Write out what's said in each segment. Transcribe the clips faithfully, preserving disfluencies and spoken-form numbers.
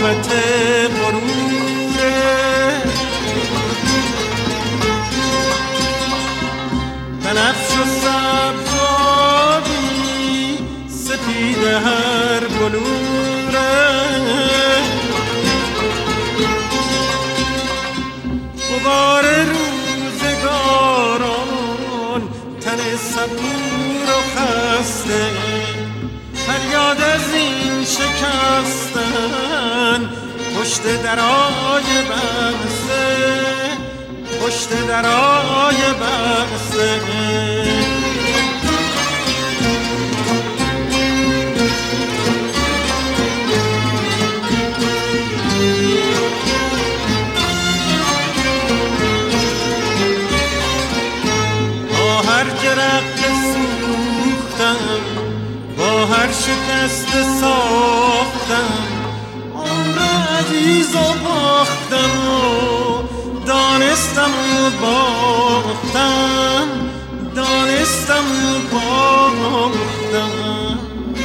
علامت غروره، بنفش و سبز و آبی سپید هر بلوره، غبار روزگاران تن صبور و خسته، فریاد از این شکستن پشت درای بسته، پشت درای بسته. با هر جرق سوختم، با هر شکست ساختم، عمر عزیز و باختم و دانستم و باختم، دانستم و باختم.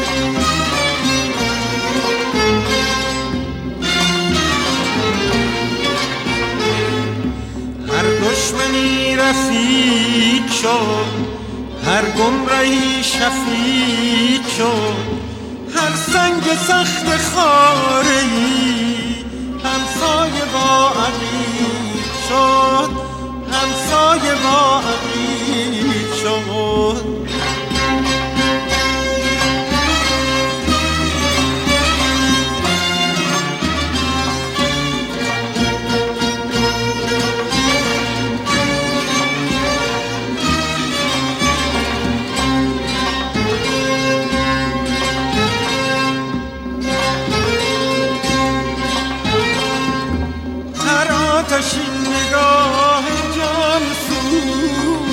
هر دشمنی رفیق شد، هر گمراهی شفیق شد، هر سنگ سخت خاره‌ای همسایه با عقیق شد، همسایه با عقیق شد. آتشین نگاه جان سوز،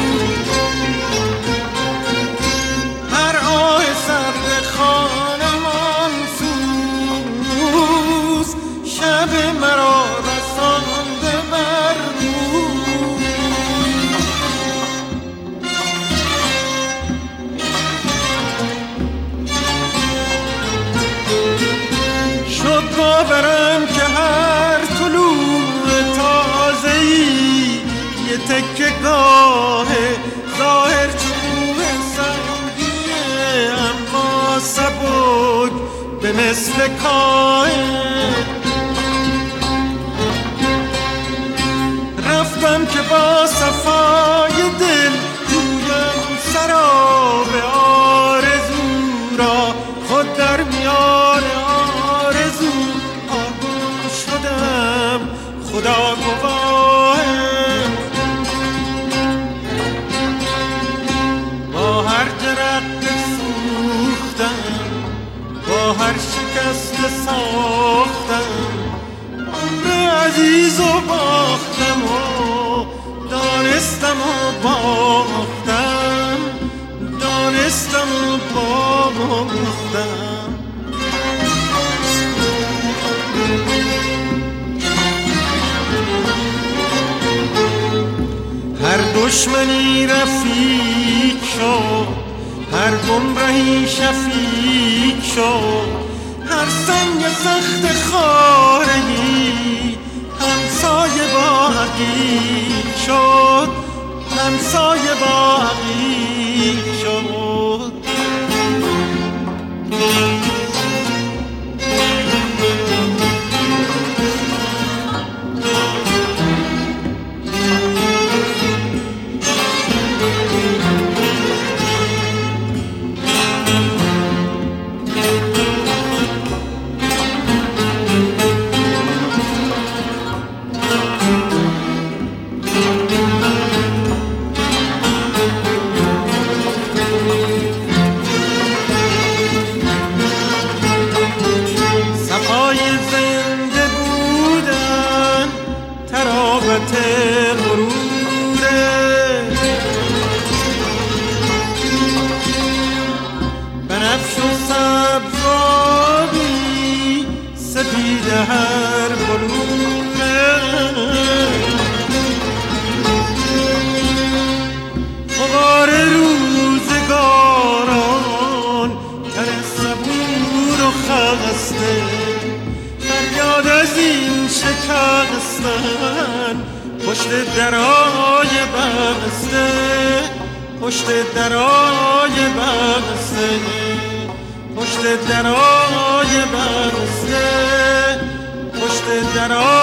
هر آه سرد خانمان سوز، شب مرا رسانده بر روز. شد باورم که هر طلوع تازه‌ای یه تکه گاه ظاهر چوب سنگیه، اما سبک به مثل کاه. رفتم که با صفای دل جویم سراب آرزو را، خود در میان آرزو آگوش شدم، خدا گواهم. با هر جرق سوختم، با هر شکست ساختم، عمر عزیز و باختم و دانستم و باختم، دانستم و باختم. هر دشمنی رفیق شد، هر گمراهی شفیق شد، هر سنگ سخت خاره‌ای همسایه با عقیق شد، همسایه با عقیق شد. هستن پشت درای بسته، پشت درای بسته، پشت درای بسته، پشت درای